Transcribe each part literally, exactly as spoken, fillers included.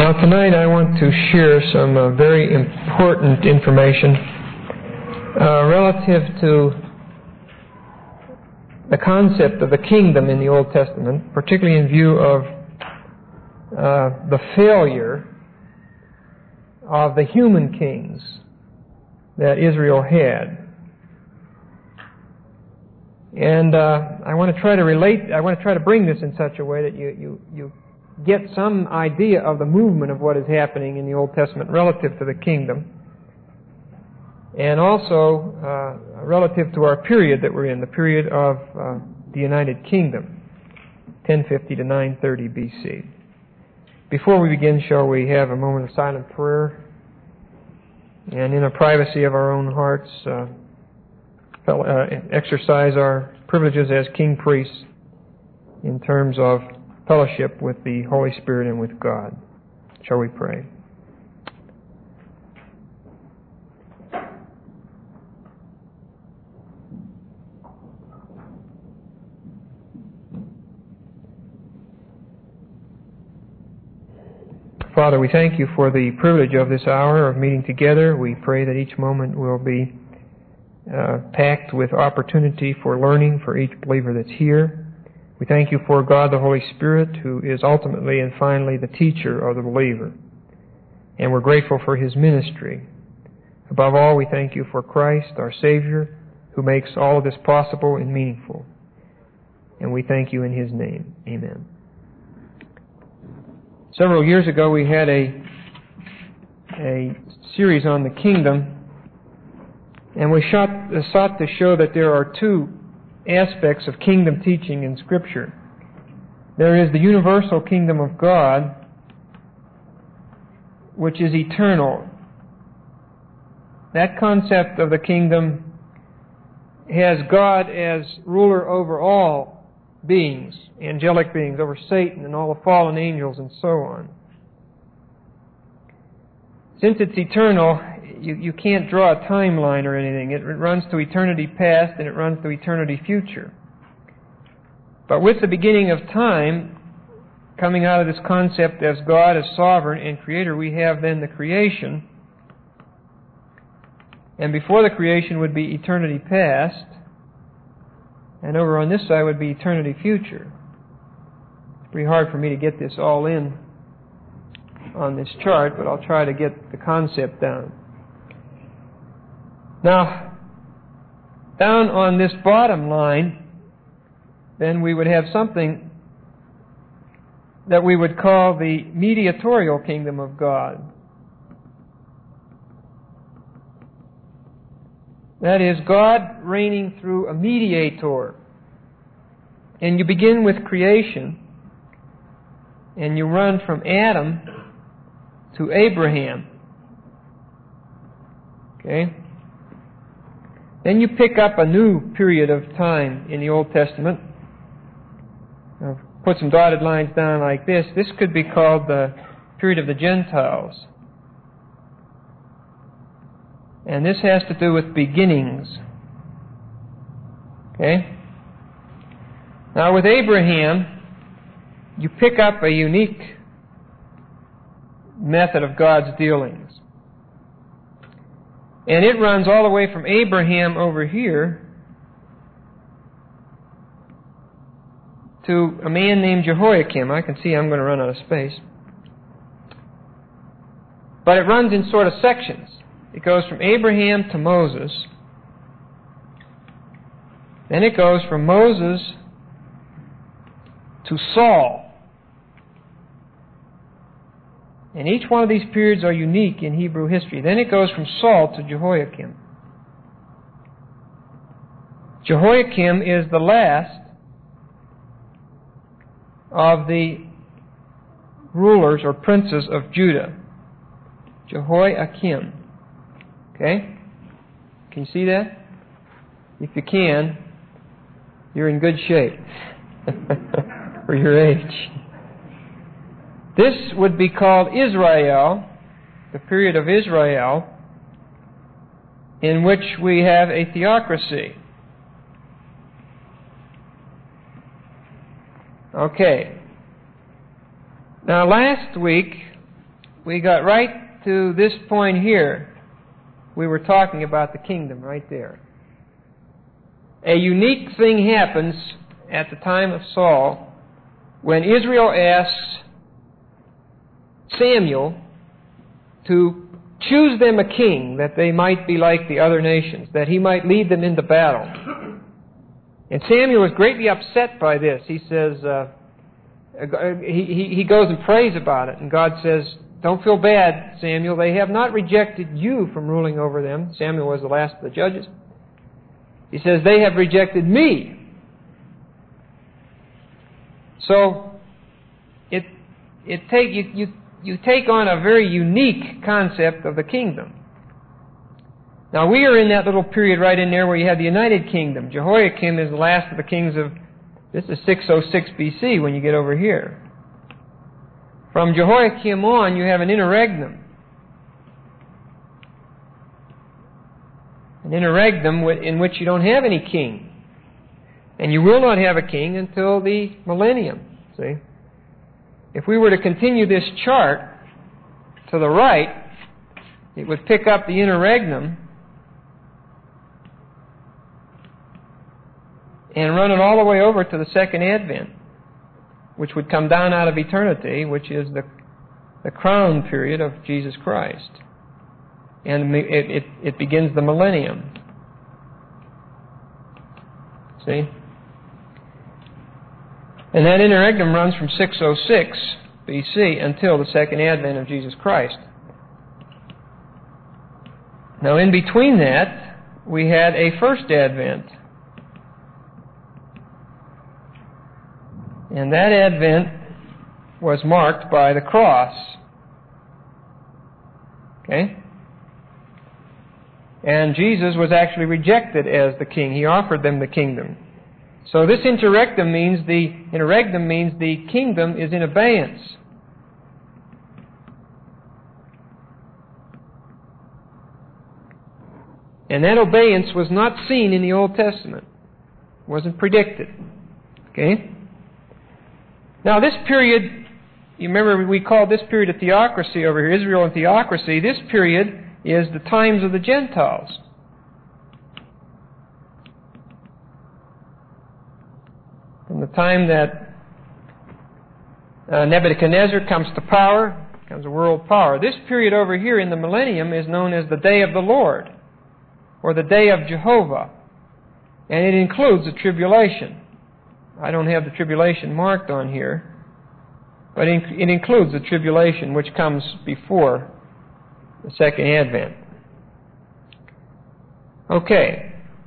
Now tonight I want to share some uh, very important information uh, relative to the concept of the kingdom in the Old Testament, particularly in view of uh, the failure of the human kings that Israel had. And uh, I want to try to relate, I want to try to bring this in such a way that you, you, you get some idea of the movement of what is happening in the Old Testament relative to the kingdom, and also uh, relative to our period that we're in, the period of uh, the United Kingdom, ten fifty to nine thirty B C. Before we begin, shall we have a moment of silent prayer, and in the privacy of our own hearts uh, uh, exercise our privileges as king priests in terms of fellowship with the Holy Spirit and with God. Shall we pray? Father, we thank you for the privilege of this hour of meeting together. We pray that each moment will be uh, packed with opportunity for learning for each believer that's here. We thank you for God the Holy Spirit, who is ultimately and finally the teacher of the believer. And we're grateful for His ministry. Above all, we thank you for Christ, our Savior, who makes all of this possible and meaningful. And we thank you in His name. Amen. Several years ago, we had a, a series on the kingdom, and we shot, uh, sought to show that there are two aspects of kingdom teaching in Scripture. There is the universal kingdom of God, which is eternal. That concept of the kingdom has God as ruler over all beings, angelic beings, over Satan and all the fallen angels and so on. Since it's eternal, you, you can't draw a timeline or anything. It runs to eternity past and it runs to eternity future. But with the beginning of time, coming out of this concept as God as sovereign and creator, we have then the creation. And before the creation would be eternity past, and over on this side would be eternity future. It's pretty hard for me to get this all in on this chart, but I'll try to get the concept down. Now, down on this bottom line, then we would have something that we would call the mediatorial kingdom of God. That is, God reigning through a mediator. And you begin with creation, and you run from Adam to Abraham. Okay? Then you pick up a new period of time in the Old Testament. I'll put some dotted lines down like this. This could be called the period of the Gentiles. And this has to do with beginnings. Okay? Now with Abraham, you pick up a unique method of God's dealings. And it runs all the way from Abraham over here to a man named Jehoiakim. I can see I'm going to run out of space. But it runs in sort of sections. It goes from Abraham to Moses. Then it goes from Moses to Saul. And each one of these periods are unique in Hebrew history. Then it goes from Saul to Jehoiakim. Jehoiakim is the last of the rulers or princes of Judah. Jehoiakim. Okay? Can you see that? If you can, you're in good shape for your age. This would be called Israel, the period of Israel, in which we have a theocracy. Okay. Now, last week, we got right to this point here. We were talking about the kingdom right there. A unique thing happens at the time of Saul when Israel asks Samuel to choose them a king that they might be like the other nations, that he might lead them into battle. And Samuel is greatly upset by this. He says, uh, he, he goes and prays about it, and God says, don't feel bad, Samuel. They have not rejected you from ruling over them. Samuel was the last of the judges. He says, they have rejected me. So, it it take you, you you take on a very unique concept of the kingdom. Now, we are in that little period right in there where you have the United Kingdom. Jehoiakim is the last of the kings of, this is six oh six B C when you get over here. From Jehoiakim on, you have an interregnum. An interregnum in which you don't have any king. And you will not have a king until the millennium. See? If we were to continue this chart to the right, it would pick up the interregnum and run it all the way over to the second advent, which would come down out of eternity, which is the, the crown period of Jesus Christ. And it, it, it begins the millennium. See? And that interregnum runs from six oh six B C until the second advent of Jesus Christ. Now, in between that, we had a first advent. And that advent was marked by the cross. Okay? And Jesus was actually rejected as the king. He offered them the kingdom. So this interregnum means the interregnum means the kingdom is in abeyance. And that abeyance was not seen in the Old Testament. It wasn't predicted. Okay? Now this period, you remember we called this period a theocracy over here, Israel and theocracy. This period is the times of the Gentiles. From the time that uh, Nebuchadnezzar comes to power, becomes a world power. This period over here in the millennium is known as the Day of the Lord, or the Day of Jehovah. And it includes the tribulation. I don't have the tribulation marked on here, but it includes the tribulation which comes before the second advent. Okay.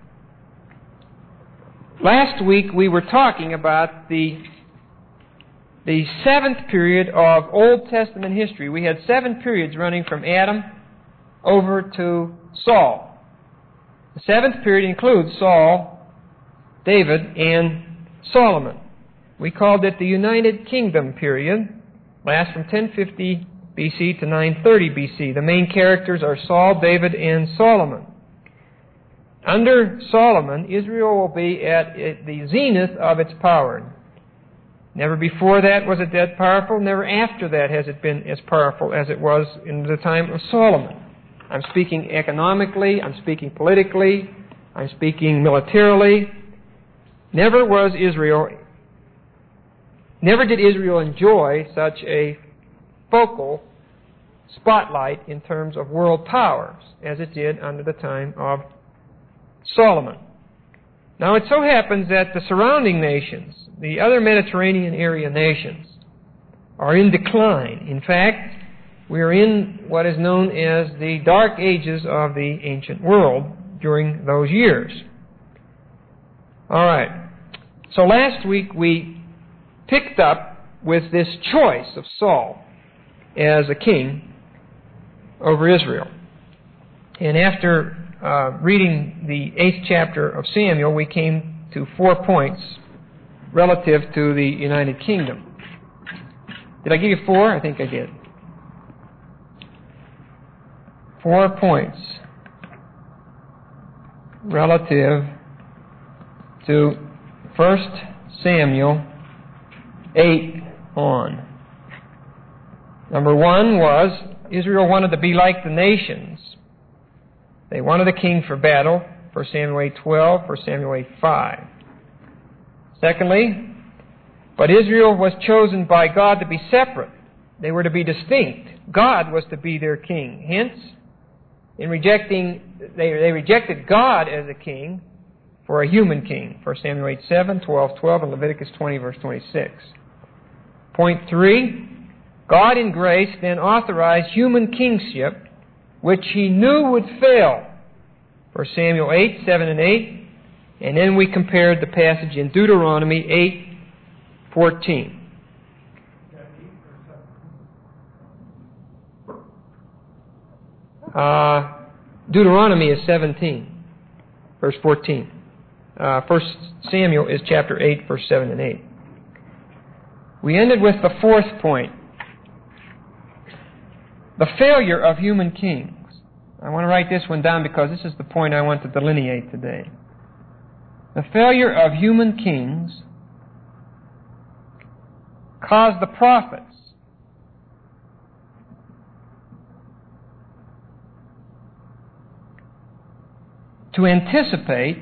Last week we were talking about the, the seventh period of Old Testament history. We had seven periods running from Adam over to Saul. The seventh period includes Saul, David, and Solomon. We called it the United Kingdom period. Lasts from ten fifty B C to nine thirty B C. The main characters are Saul, David, and Solomon. Under Solomon, Israel will be at the zenith of its power. Never before that was it that powerful. Never after that has it been as powerful as it was in the time of Solomon. I'm speaking economically. I'm speaking politically. I'm speaking militarily. Never was Israel, never did Israel enjoy such a focal spotlight in terms of world powers as it did under the time of Solomon. Now it so happens that the surrounding nations, the other Mediterranean area nations, are in decline. In fact, we are in what is known as the dark ages of the ancient world during those years. All right. So last week we picked up with this choice of Saul as a king over Israel. And after uh, reading the eighth chapter of Samuel, we came to four points relative to the United Kingdom. Did I give you four? I think I did. Four points relative to First Samuel eight on. Number one was Israel wanted to be like the nations. They wanted a king for battle, First Samuel eight twelve, First Samuel eight five. Secondly, but Israel was chosen by God to be separate. They were to be distinct. God was to be their king. Hence, in rejecting, they, they rejected God as a king for a human king. First Samuel eight seven, twelve twelve, and Leviticus twenty, verse twenty-six. Point three, God in grace then authorized human kingship, which He knew would fail. First Samuel eight, seven and eight. And then we compared the passage in Deuteronomy eight, fourteen. Uh, Deuteronomy is seventeen, verse fourteen. Uh, First Samuel is chapter eight, verse seven and eight. We ended with the fourth point, the failure of human kings. I want to write this one down because this is the point I want to delineate today. The failure of human kings caused the prophets to anticipate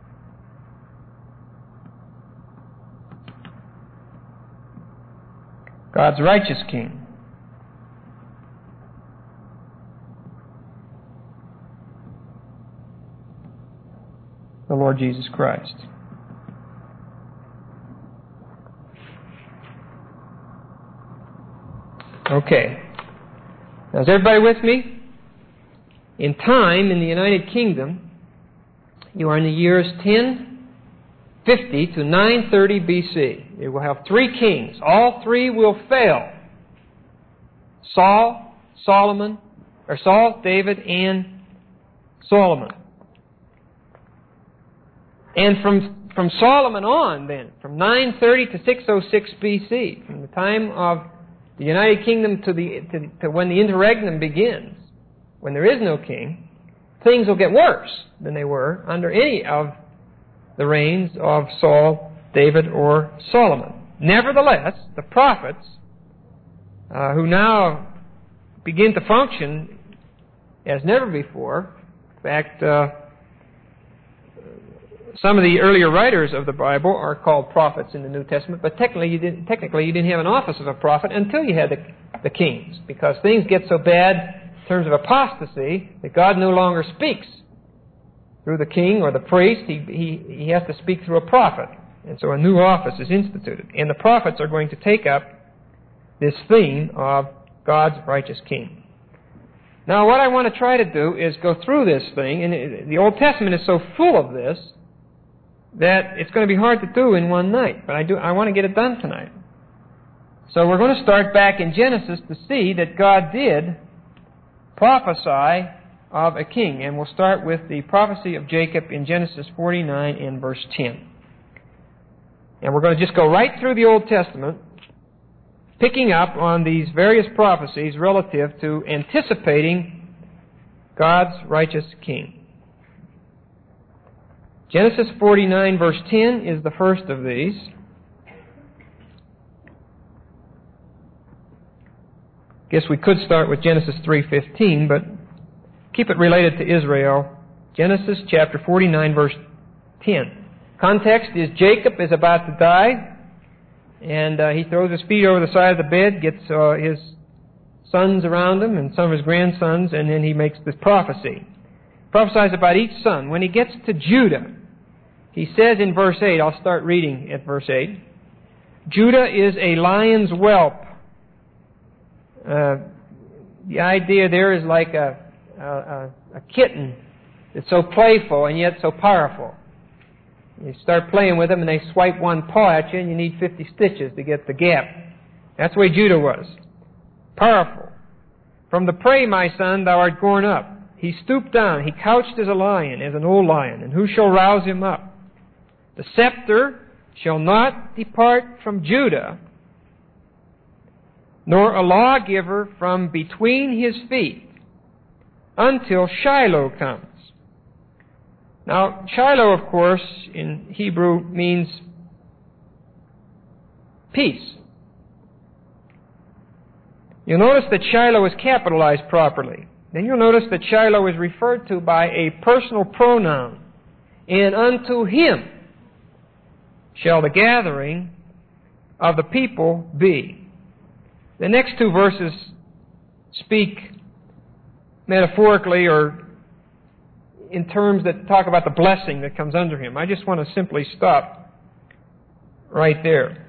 God's righteous king. The Lord Jesus Christ. Okay. Now, is everybody with me? In time, in the United Kingdom, you are in the years ten fifty to nine thirty B C. You will have three kings. All three will fail. Saul, Solomon, or Saul, David, and Solomon. And from, from Solomon on, then, from nine thirty to six oh six B C, from the time of the United Kingdom to, the, to, to when the interregnum begins, when there is no king, things will get worse than they were under any of the reigns of Saul, David, or Solomon. Nevertheless, the prophets, uh, who now begin to function as never before, in fact, uh, some of the earlier writers of the Bible are called prophets in the New Testament, but technically you didn't, technically you didn't have an office of a prophet until you had the, the kings, because things get so bad in terms of apostasy that God no longer speaks through the king or the priest. He, he, he has to speak through a prophet. And so a new office is instituted. And the prophets are going to take up this theme of God's righteous king. Now, what I want to try to do is go through this thing, and it, the Old Testament is so full of this that it's going to be hard to do in one night. But I do. I want to get it done tonight. So we're going to start back in Genesis to see that God did prophesy of a king. And we'll start with the prophecy of Jacob in Genesis forty-nine and verse ten. And we're going to just go right through the Old Testament, picking up on these various prophecies relative to anticipating God's righteous king. Genesis forty-nine verse ten is the first of these. Guess we could start with Genesis three fifteen, but keep it related to Israel. Genesis chapter forty-nine verse ten. Context is Jacob is about to die, and uh, he throws his feet over the side of the bed, gets uh, his sons around him and some of his grandsons, and then he makes this prophecy. He prophesies about each son. When he gets to Judah, he says in verse eight, I'll start reading at verse eight, Judah is a lion's whelp. Uh, the idea there is like a, a, a kitten that's so playful and yet so powerful. You start playing with them and they swipe one paw at you and you need fifty stitches to get the gap. That's the way Judah was. Powerful. From the prey, my son, thou art gone up. He stooped down. He couched as a lion, as an old lion. And who shall rouse him up? The scepter shall not depart from Judah, nor a lawgiver from between his feet, until Shiloh comes. Now, Shiloh, of course, in Hebrew means peace. You'll notice that Shiloh is capitalized properly. Then you'll notice that Shiloh is referred to by a personal pronoun. And unto him shall the gathering of the people be. The next two verses speak metaphorically or in terms that talk about the blessing that comes under him. I just want to simply stop right there.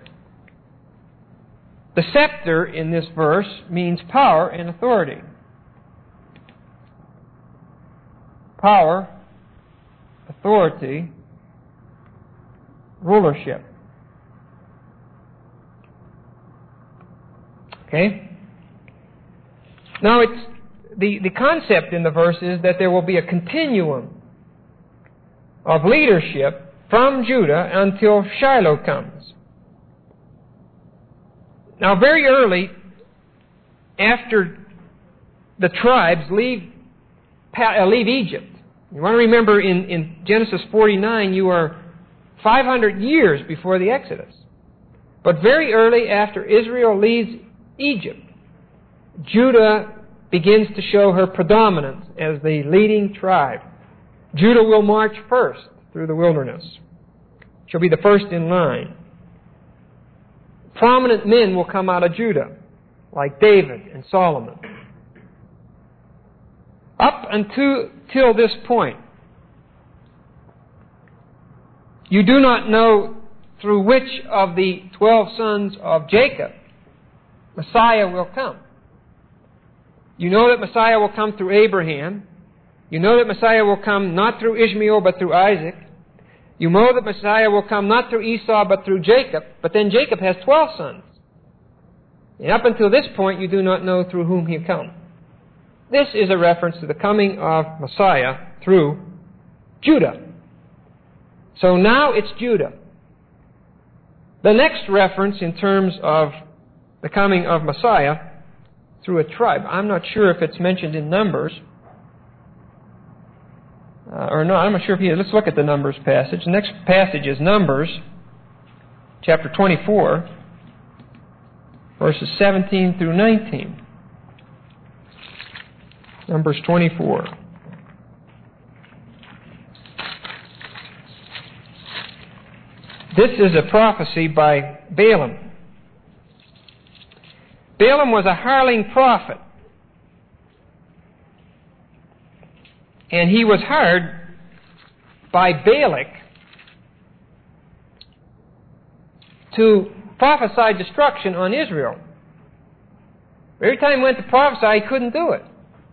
The scepter in this verse means power and authority. Power, authority, rulership. Okay? Now, it's the, the concept in the verse is that there will be a continuum of leadership from Judah until Shiloh comes. Now, very early, after the tribes leave, uh, leave Egypt, you want to remember in, in Genesis forty-nine, you are five hundred years before the Exodus. But very early after Israel leaves Egypt, Judah begins to show her predominance as the leading tribe. Judah will march first through the wilderness. She'll be the first in line. Prominent men will come out of Judah, like David and Solomon. Up until till this point, you do not know through which of the twelve sons of Jacob Messiah will come. You know that Messiah will come through Abraham. You know that Messiah will come not through Ishmael but through Isaac. You know that Messiah will come not through Esau but through Jacob. But then Jacob has twelve sons. And up until this point, you do not know through whom he'll come. This is a reference to the coming of Messiah through Judah. So now it's Judah. The next reference in terms of the coming of Messiah through a tribe, I'm not sure if it's mentioned in Numbers. Uh, or no, I'm not sure if he is. Let's look at the Numbers passage. The next passage is Numbers, chapter twenty-four, verses seventeen through nineteen. Numbers twenty-four. This is a prophecy by Balaam. Balaam was a hireling prophet. And he was hired by Balak to prophesy destruction on Israel. Every time he went to prophesy, he couldn't do it.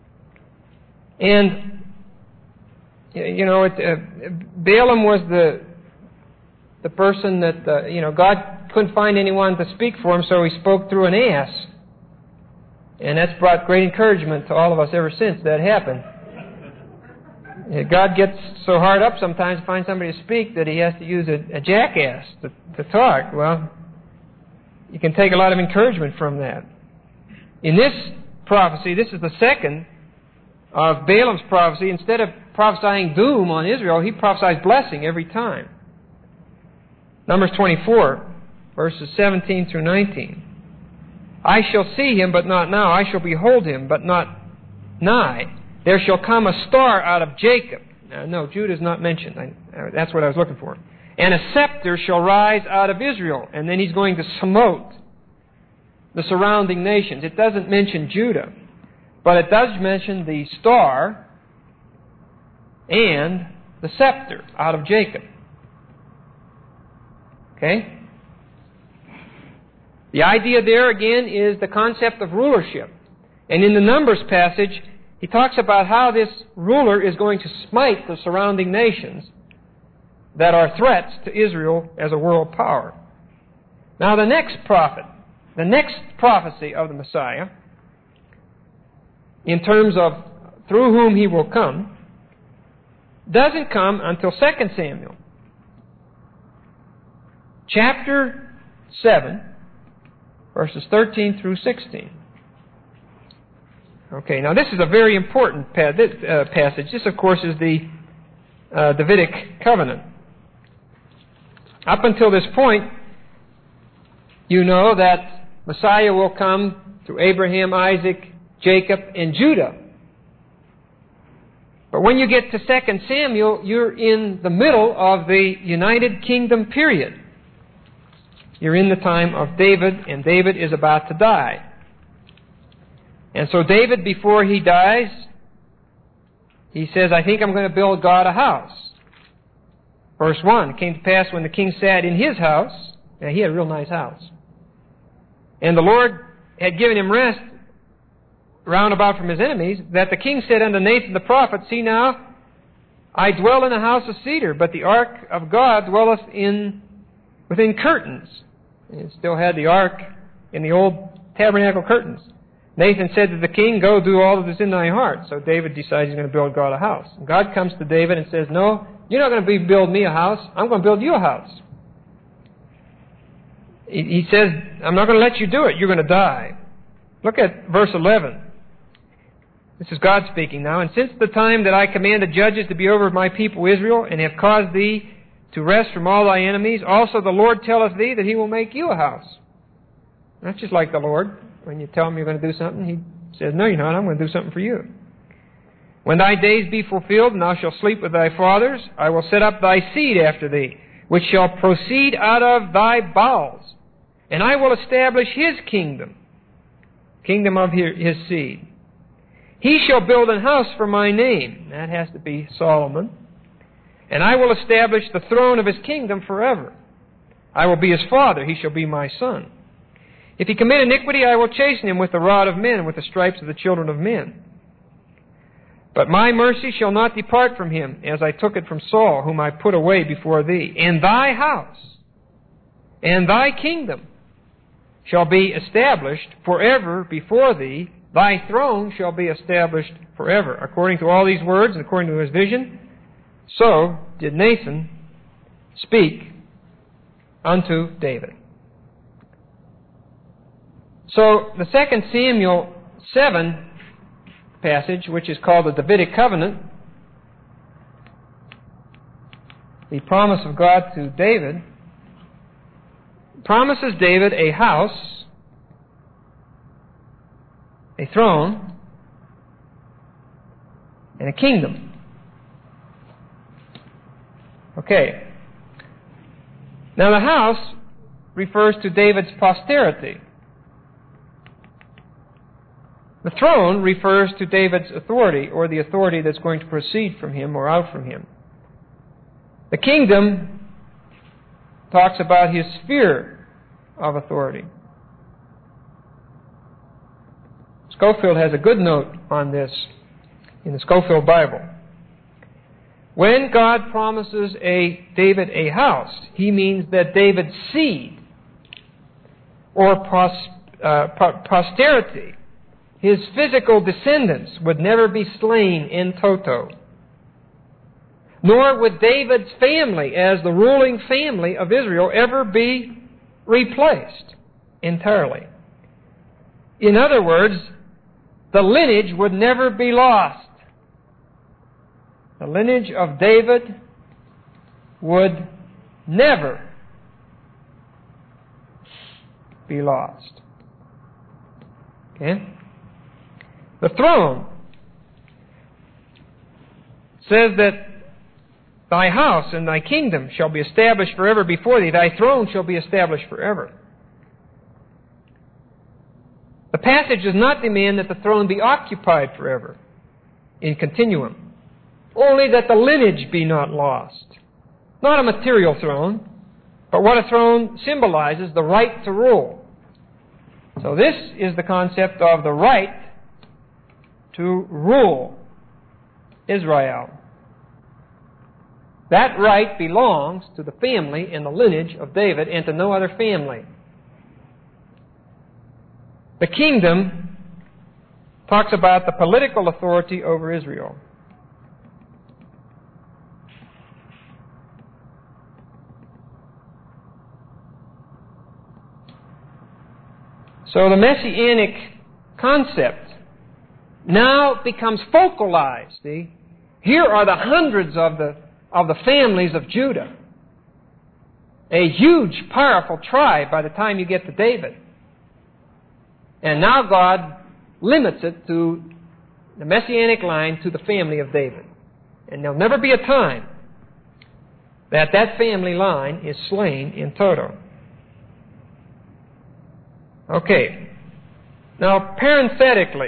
And, you know, it, uh, Balaam was the the person that, uh, you know, God couldn't find anyone to speak for him, so he spoke through an ass. And that's brought great encouragement to all of us ever since that happened. God gets so hard up sometimes to find somebody to speak that he has to use a, a jackass to, to talk. Well, you can take a lot of encouragement from that. In this prophecy, this is the second of Balaam's prophecy. Instead of prophesying doom on Israel, he prophesies blessing every time. Numbers twenty-four, verses seventeen through nineteen. I shall see him, but not now. I shall behold him, but not nigh. There shall come a star out of Jacob. Now, no, Judah is not mentioned. I, that's what I was looking for. And a scepter shall rise out of Israel. And then he's going to smote the surrounding nations. It doesn't mention Judah, but it does mention the star and the scepter out of Jacob. Okay? The idea there, again, is the concept of rulership. And in the Numbers passage, he talks about how this ruler is going to smite the surrounding nations that are threats to Israel as a world power. Now, the next prophet, the next prophecy of the Messiah, in terms of through whom he will come, doesn't come until Second Samuel. Chapter seven, verses thirteen through sixteen. Okay, now this is a very important pa- this, uh, passage. This, of course, is the uh, Davidic covenant. Up until this point, you know that Messiah will come through Abraham, Isaac, Jacob, and Judah. But when you get to Second Samuel, you're in the middle of the United Kingdom period. You're in the time of David, and David is about to die. And so David, before he dies, he says, I think I'm going to build God a house. Verse one, it came to pass when the king sat in his house, now he had a real nice house, and the Lord had given him rest round about from his enemies, that the king said unto Nathan the prophet, See now, I dwell in a house of cedar, but the ark of God dwelleth in within curtains. And it still had the ark in the old tabernacle curtains. Nathan said to the king, Go do all that is in thy heart. So David decides he's going to build God a house. And God comes to David and says, No, you're not going to be, build me a house. I'm going to build you a house. He, he says, I'm not going to let you do it. You're going to die. Look at verse eleven. This is God speaking now. And since the time that I commanded judges to be over my people Israel, and have caused thee to rest from all thy enemies, also the Lord telleth thee that he will make you a house. That's just like the Lord. When you tell him you're going to do something, he says, No, you're not. I'm going to do something for you. When thy days be fulfilled, and thou shalt sleep with thy fathers, I will set up thy seed after thee, which shall proceed out of thy bowels. And I will establish his kingdom, kingdom of his seed. He shall build an house for my name. That has to be Solomon. And I will establish the throne of his kingdom forever. I will be his father. He shall be my son. If he commit iniquity, I will chasten him with the rod of men, and with the stripes of the children of men. But my mercy shall not depart from him, as I took it from Saul, whom I put away before thee. And thy house and thy kingdom shall be established forever before thee. Thy throne shall be established forever. According to all these words, and according to his vision, so did Nathan speak unto David. So the Second Samuel seven passage, which is called the Davidic Covenant, the promise of God to David, promises David a house, a throne, and a kingdom. Okay. Now the house refers to David's posterity. The throne refers to David's authority, or the authority that's going to proceed from him or out from him. The kingdom talks about his sphere of authority. Scofield has a good note on this in the Scofield Bible. When God promises a David a house, he means that David's seed or pos, uh, po- posterity, his physical descendants, would never be slain in toto. Nor would David's family, as the ruling family of Israel, ever be replaced entirely. In other words, the lineage would never be lost. The lineage of David would never be lost. Okay? The throne says that thy house and thy kingdom shall be established forever before thee. Thy throne shall be established forever. The passage does not demand that the throne be occupied forever in continuum, only that the lineage be not lost. Not a material throne, but what a throne symbolizes, the right to rule. So this is the concept of the right to rule Israel. That right belongs to the family and the lineage of David and to no other family. The kingdom talks about the political authority over Israel. So the Messianic concept now becomes focalized. See? Here are the hundreds of the, of the families of Judah. A huge, powerful tribe by the time you get to David. And now God limits it to the Messianic line to the family of David. And there'll never be a time that that family line is slain in toto. Okay. Now, parenthetically,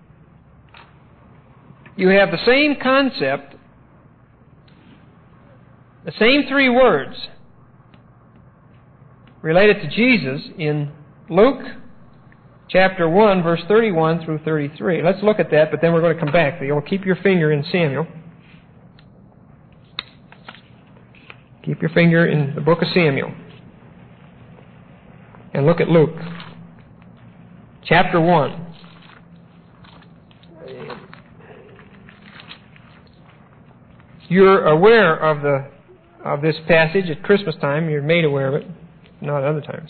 you have the same concept, the same three words related to Jesus in Luke chapter one, verse thirty-one through thirty-three. Let's look at that, but then we're going to come back. You'll keep your finger in Samuel. Keep your finger in the book of Samuel. And look at Luke chapter one. You're aware of the of this passage at Christmas time. You're made aware of it, not at other times.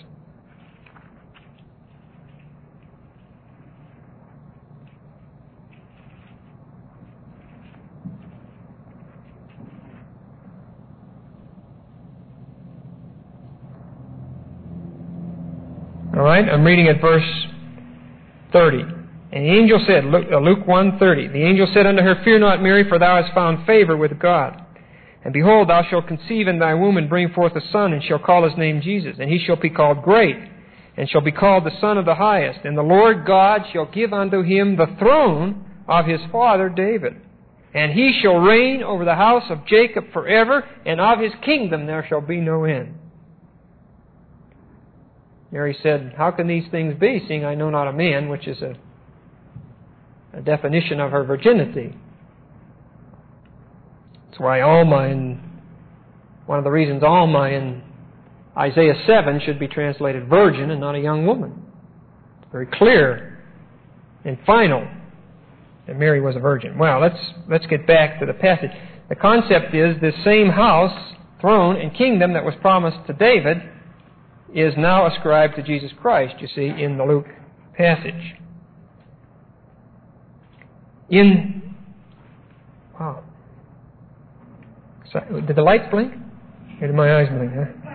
All right, I'm reading at verse thirty. And the angel said, Luke one thirty, the angel said unto her, Fear not, Mary, for thou hast found favor with God. And behold, thou shalt conceive in thy womb and bring forth a son, and shall call his name Jesus. And he shall be called Great, and shall be called the Son of the Highest. And the Lord God shall give unto him the throne of his father David. And he shall reign over the house of Jacob forever, and of his kingdom there shall be no end. Mary said, How can these things be, seeing I know not a man, which is a, a definition of her virginity. That's why Alma, in, one of the reasons Alma in Isaiah seven should be translated virgin and not a young woman. It's very clear and final that Mary was a virgin. Well, let's, let's get back to the passage. The concept is this same house, throne, and kingdom that was promised to David is now ascribed to Jesus Christ, you see, in the Luke passage. In, wow. So, did the lights blink? Or did my eyes blink, huh?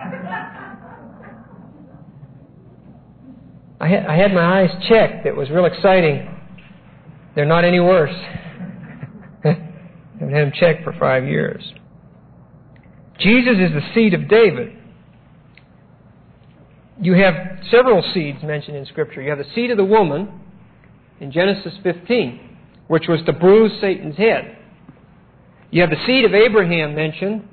I had, I had my eyes checked. It was real exciting. They're not any worse. I haven't had them checked for five years. Jesus is the seed of David. You have several seeds mentioned in Scripture. You have the seed of the woman in Genesis fifteen, which was to bruise Satan's head. You have the seed of Abraham mentioned,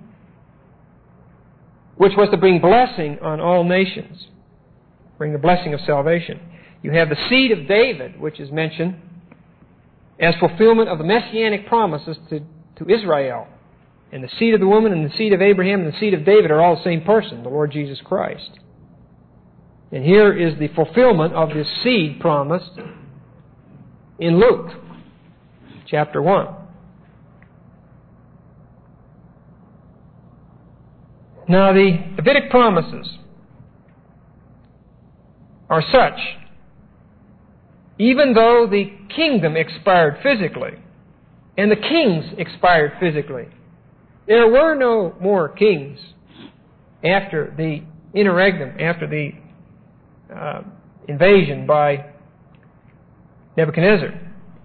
which was to bring blessing on all nations, bring the blessing of salvation. You have the seed of David, which is mentioned as fulfillment of the messianic promises to, to Israel. And the seed of the woman and the seed of Abraham and the seed of David are all the same person, the Lord Jesus Christ. And here is the fulfillment of this seed promised in Luke chapter one. Now, the Davidic promises are such, even though the kingdom expired physically, and the kings expired physically, there were no more kings after the interregnum, after the Uh, invasion by Nebuchadnezzar.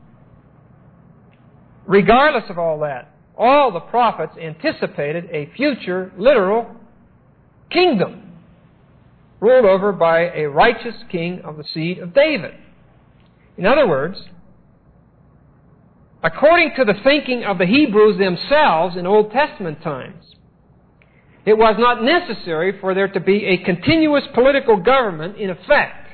Regardless of all that, all the prophets anticipated a future literal kingdom ruled over by a righteous king of the seed of David. In other words, according to the thinking of the Hebrews themselves in Old Testament times, it was not necessary for there to be a continuous political government in effect.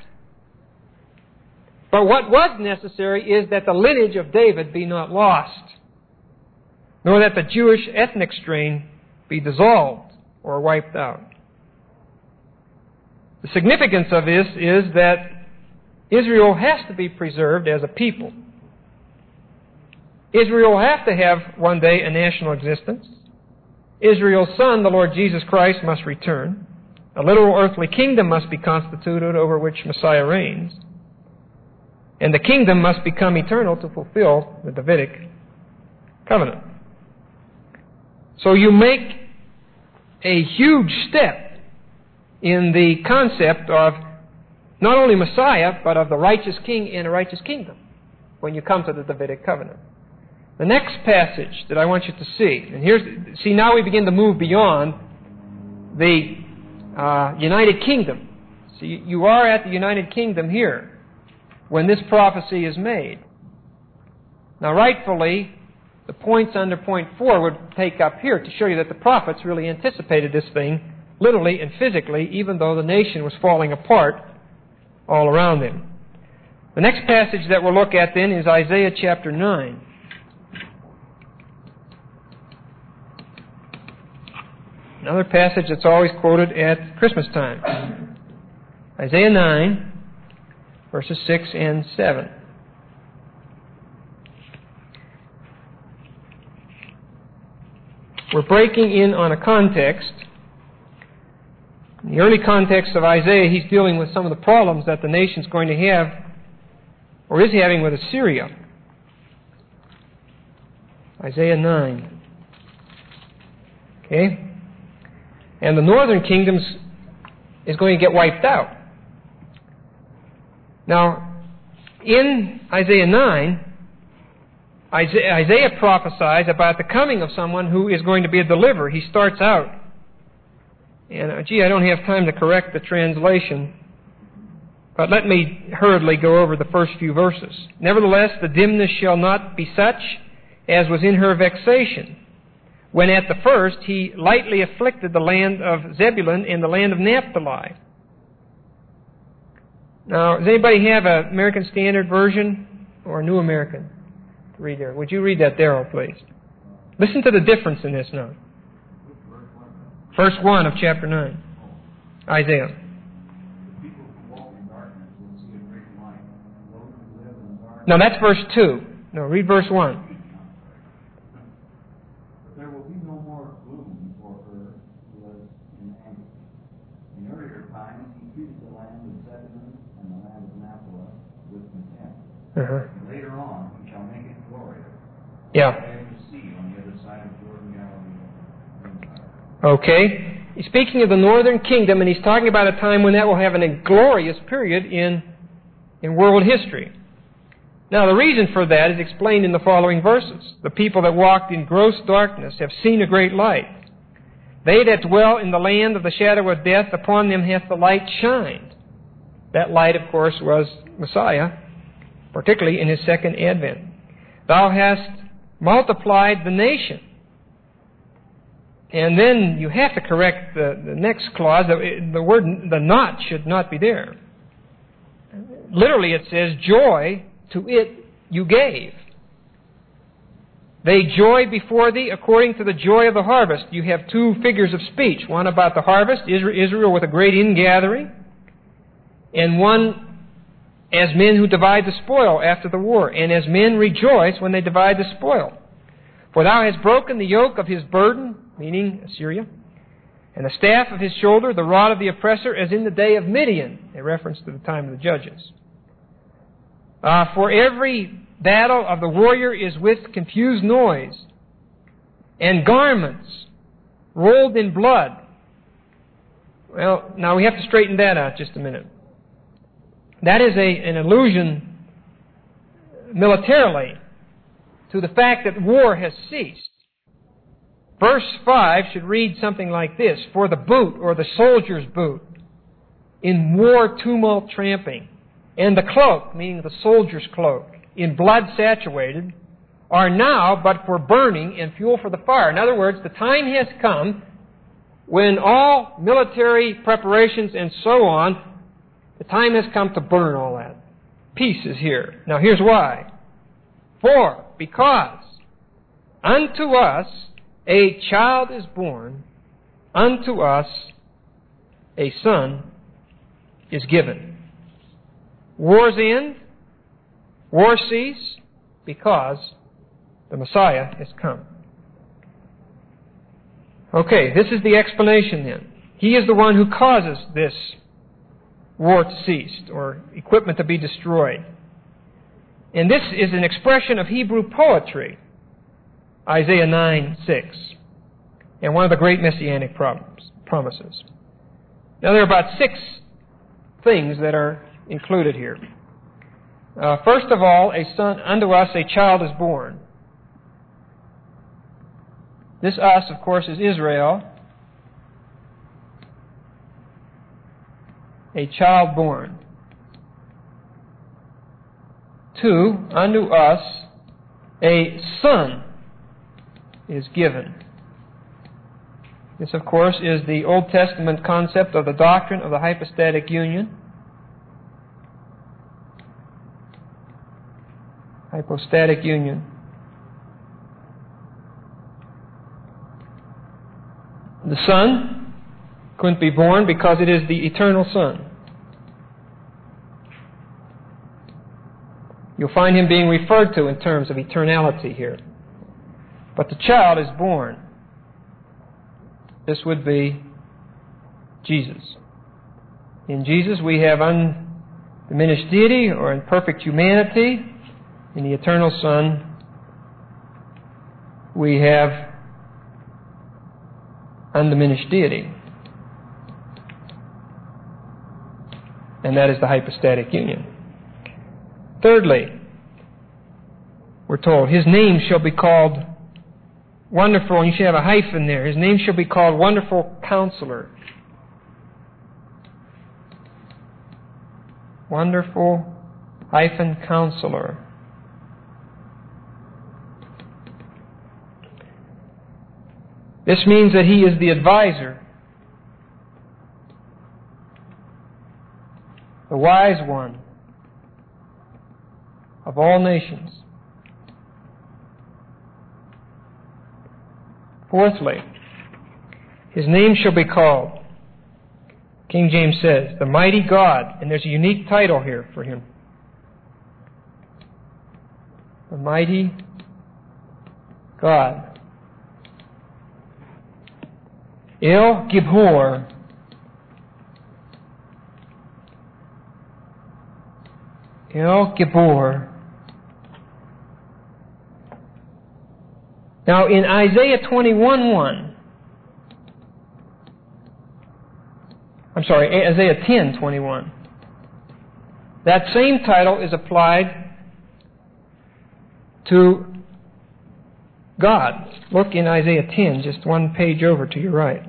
But what was necessary is that the lineage of David be not lost, nor that the Jewish ethnic strain be dissolved or wiped out. The significance of this is that Israel has to be preserved as a people. Israel will have to have one day a national existence. Israel's Son, the Lord Jesus Christ, must return. A literal earthly kingdom must be constituted over which Messiah reigns. And the kingdom must become eternal to fulfill the Davidic covenant. So you make a huge step in the concept of not only Messiah, but of the righteous king and a righteous kingdom when you come to the Davidic covenant. The next passage that I want you to see, and here's, see now we begin to move beyond the uh, United Kingdom. So you, you are at the United Kingdom here when this prophecy is made. Now rightfully, the points under point four would take up here to show you that the prophets really anticipated this thing literally and physically, even though the nation was falling apart all around them. The next passage that we'll look at then is Isaiah chapter nine. Another passage that's always quoted at Christmas time. Isaiah nine, verses six and seven. We're breaking in on a context. In the early context of Isaiah, he's dealing with some of the problems that the nation's going to have, or is having, with Assyria. Isaiah nine. Okay? And the northern kingdoms is going to get wiped out. Now, in Isaiah nine, Isaiah, Isaiah prophesies about the coming of someone who is going to be a deliverer. He starts out, and uh, gee, I don't have time to correct the translation, but let me hurriedly go over the first few verses. Nevertheless, the dimness shall not be such as was in her vexation, when at the first he lightly afflicted the land of Zebulun and the land of Naphtali. Now, does anybody have an American Standard Version or a New American to read there? Would you read that, Darrell, please? Listen to the difference in this now. Verse one of chapter nine. Isaiah. No, that's verse two. No, read verse one. Uh-huh. Later on, he shall make it glorious. Yeah. The sea on the other side of Jordan Galilee. Okay. He's speaking of the northern kingdom, and he's talking about a time when that will have an inglorious period in, in world history. Now, the reason for that is explained in the following verses. The people that walked in gross darkness have seen a great light. They that dwell in the land of the shadow of death, upon them hath the light shined. That light, of course, was Messiah, particularly in his second advent. Thou hast multiplied the nation. And then you have to correct the, the next clause. The, the word, the not, should not be there. Literally it says, joy to it you gave. They joy before thee according to the joy of the harvest. You have two figures of speech. One about the harvest, Israel with a great ingathering, and one as men who divide the spoil after the war, and as men rejoice when they divide the spoil. For thou hast broken the yoke of his burden, meaning Assyria, and the staff of his shoulder, the rod of the oppressor, as in the day of Midian, a reference to the time of the judges. Uh, for every battle of the warrior is with confused noise, and garments rolled in blood. Well, now we have to straighten that out just a minute. That is a, an allusion militarily to the fact that war has ceased. Verse five should read something like this: for the boot, or the soldier's boot, in war tumult tramping, and the cloak, meaning the soldier's cloak, in blood saturated, are now but for burning and fuel for the fire. In other words, the time has come when all military preparations and so on, the time has come to burn all that. Peace is here. Now here's why. For, because unto us a child is born, unto us a son is given. Wars end, war cease, because the Messiah has come. Okay, this is the explanation then. He is the one who causes this war to cease, or equipment to be destroyed. And this is an expression of Hebrew poetry, Isaiah nine six, and one of the great messianic problems, promises. Now there are about six things that are included here. Uh, first of all, a son unto us a child is born. This us, of course, is Israel. A child born. Two, unto us a son is given. This, of course, is the Old Testament concept of the doctrine of the hypostatic union. Hypostatic union. The Son couldn't be born because it is the eternal Son. You'll find Him being referred to in terms of eternality here. But the child is born. This would be Jesus. In Jesus we have undiminished deity or in perfect humanity. In the eternal Son we have undiminished deity. And that is the hypostatic union. Thirdly, we're told, His name shall be called Wonderful, and you should have a hyphen there. His name shall be called Wonderful Counselor. Wonderful hyphen Counselor. This means that He is the advisor, the wise one of all nations. Fourthly, His name shall be called, King James says, the Mighty God, and there's a unique title here for Him. The Mighty God. El Gibor. El Gibor. Now in Isaiah twenty-one one, I'm sorry, Isaiah ten twenty-one, that same title is applied to God. Look in Isaiah ten, just one page over to your right.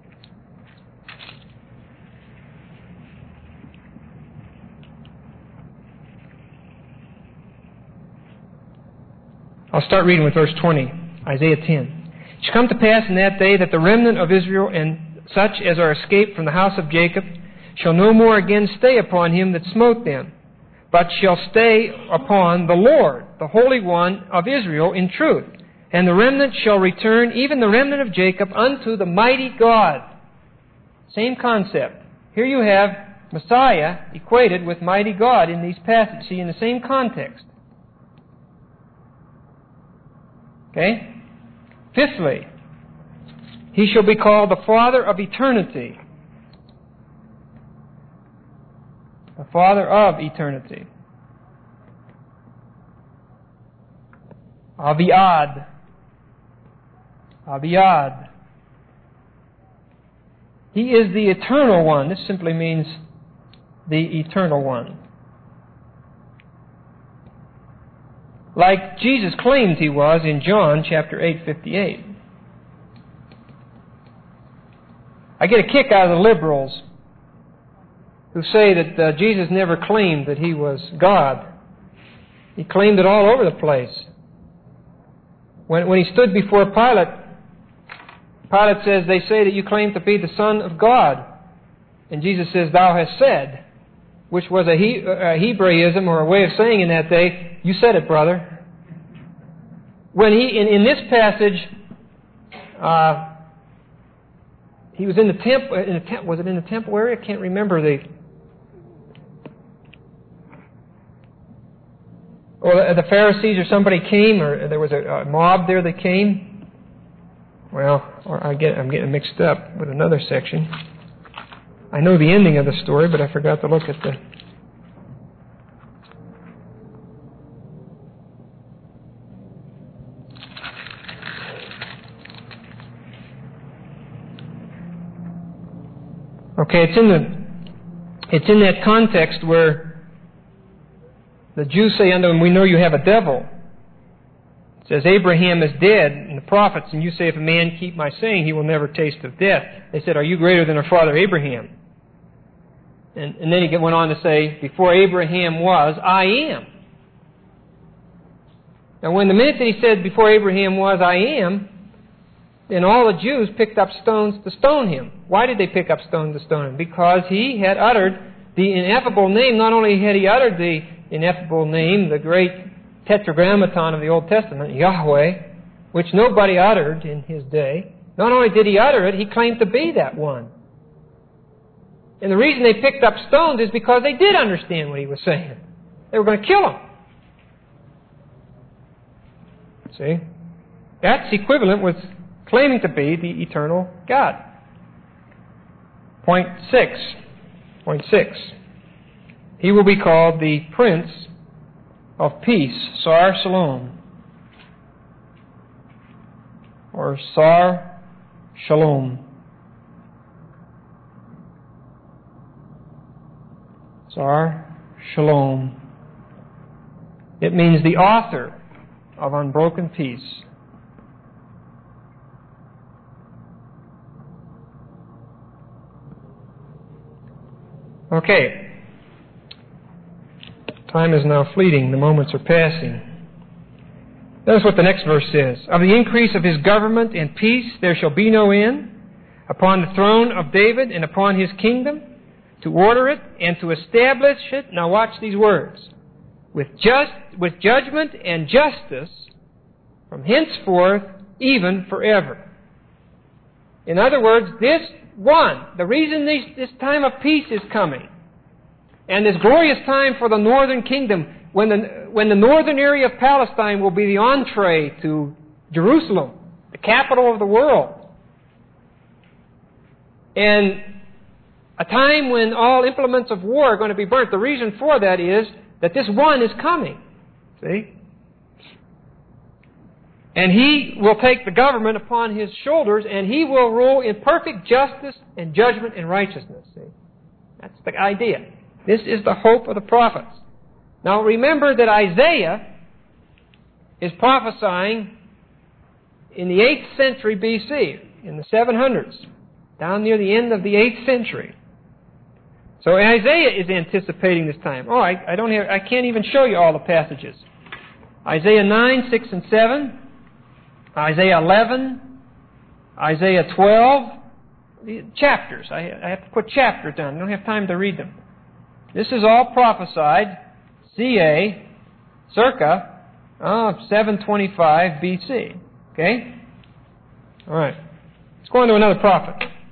I'll start reading with verse twenty, Isaiah ten. It shall come to pass in that day that the remnant of Israel and such as are escaped from the house of Jacob shall no more again stay upon him that smote them, but shall stay upon the Lord, the Holy One of Israel, in truth. And the remnant shall return, even the remnant of Jacob, unto the mighty God. Same concept. Here you have Messiah equated with mighty God in these passages. See, in the same context. Okay? Fifthly, He shall be called the Father of eternity. The Father of eternity. Aviad. Aviad. He is the eternal one. This simply means the eternal one. Like Jesus claimed He was in John chapter eight fifty-eight. I get a kick out of the liberals who say that uh, Jesus never claimed that He was God. He claimed it all over the place. When, when He stood before Pilate, Pilate says, they say that you claim to be the Son of God. And Jesus says, thou hast said, which was a, he, a Hebraism or a way of saying in that day, you said it, brother. When he, in, in this passage, uh, he was in the temple, in the temp, was it in the temple area? I can't remember the... Or the Pharisees or somebody came, or there was a, a mob there that came. Well, or I get, I'm getting mixed up with another section. I know the ending of the story, but I forgot to look at the... Okay, it's in the It's in that context where the Jews say unto him, we know you have a devil. It says, Abraham is dead, and the prophets, and you say, if a man keep my saying, he will never taste of death. They said, are you greater than our father Abraham? And, and then he went on to say, before Abraham was, I am. Now, when the minute that he said, before Abraham was, I am, then all the Jews picked up stones to stone him. Why did they pick up stones to stone him? Because he had uttered the ineffable name. Not only had he uttered the ineffable name, the great tetragrammaton of the Old Testament, Yahweh, which nobody uttered in his day. Not only did he utter it, he claimed to be that one. And the reason they picked up stones is because they did understand what he was saying. They were going to kill him. See? That's equivalent with claiming to be the eternal God. Point six. Point six. He will be called the Prince of Peace, Sar Shalom, or Sar Shalom. Sar Shalom. It means the author of unbroken peace. Okay. Time is now fleeting. The moments are passing. Notice what the next verse says. Of the increase of his government and peace there shall be no end upon the throne of David and upon his kingdom, to order it and to establish it. Now watch these words. With just with judgment and justice from henceforth even forever. In other words, this one, the reason this, this time of peace is coming, and this glorious time for the northern kingdom, when the, when the northern area of Palestine will be the entree to Jerusalem, the capital of the world. And a time when all implements of war are going to be burnt. The reason for that is that this one is coming. See? And he will take the government upon his shoulders, and he will rule in perfect justice and judgment and righteousness. See? That's the idea. This is the hope of the prophets. Now remember that Isaiah is prophesying in the eighth century B C, in the seven hundreds, down near the end of the eighth century. So Isaiah is anticipating this time. Oh, I, I don't have, I can't even show you all the passages. Isaiah nine, six, and seven, Isaiah eleven, Isaiah twelve, chapters. I, I have to put chapters down. I don't have time to read them. This is all prophesied, C A, circa uh, seven twenty-five B C. Okay? All right. Let's go on to another prophet.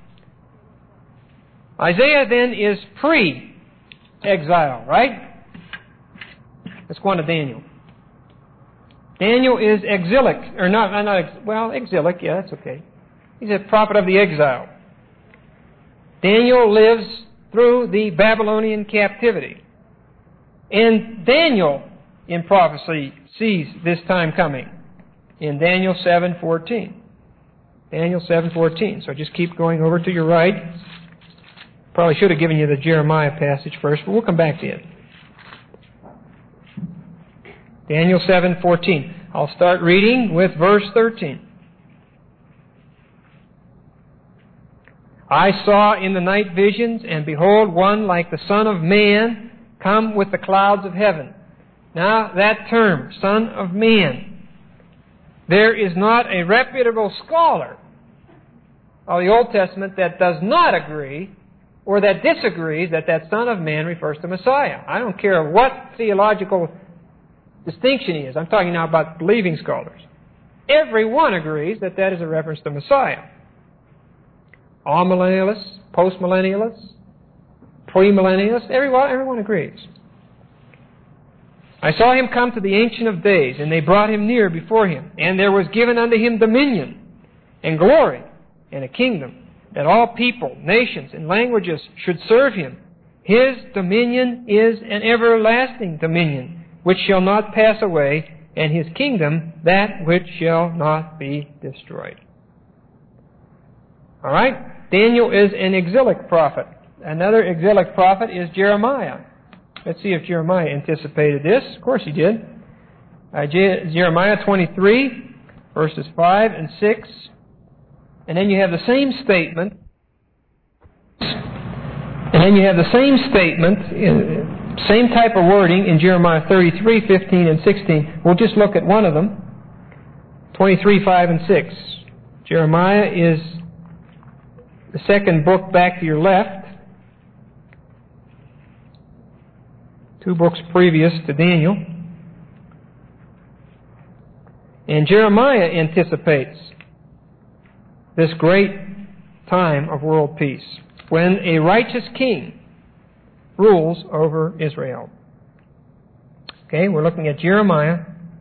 Isaiah then is pre-exile, right? Let's go on to Daniel. Daniel is exilic, or not, not well, exilic, yeah, that's okay. He's a prophet of the exile. Daniel lives through the Babylonian captivity. And Daniel, in prophecy, sees this time coming in Daniel seven fourteen. Daniel seven fourteen. So just keep going over to your right. Probably should have given you the Jeremiah passage first, but we'll come back to it. Daniel seven fourteen. I'll start reading with verse thirteen. I saw in the night visions, and behold, one like the Son of Man come with the clouds of heaven. Now, that term, Son of Man, there is not a reputable scholar of the Old Testament that does not agree or that disagrees that that Son of Man refers to Messiah. I don't care what theological distinction he is. I'm talking now about believing scholars. Everyone agrees that that is a reference to Messiah. Amillennialists, postmillennialists, premillennialists, everyone, everyone agrees. I saw him come to the Ancient of Days, and they brought him near before him. And there was given unto him dominion and glory and a kingdom, that all people, nations, and languages should serve him. His dominion is an everlasting dominion, which shall not pass away, and his kingdom that which shall not be destroyed. All right? Daniel is an exilic prophet. another exilic prophet is Jeremiah. Let's see if Jeremiah anticipated this. Of course he did. Uh, Je- Jeremiah twenty-three, verses five and six. And then you have the same statement. And then you have the same statement, in, same type of wording in Jeremiah thirty-three, fifteen, and sixteen. We'll just look at one of them. twenty-three, five, and six. Jeremiah is the second book back to your left. Two books previous to Daniel. And Jeremiah anticipates this great time of world peace when a righteous king rules over Israel. Okay, we're looking at Jeremiah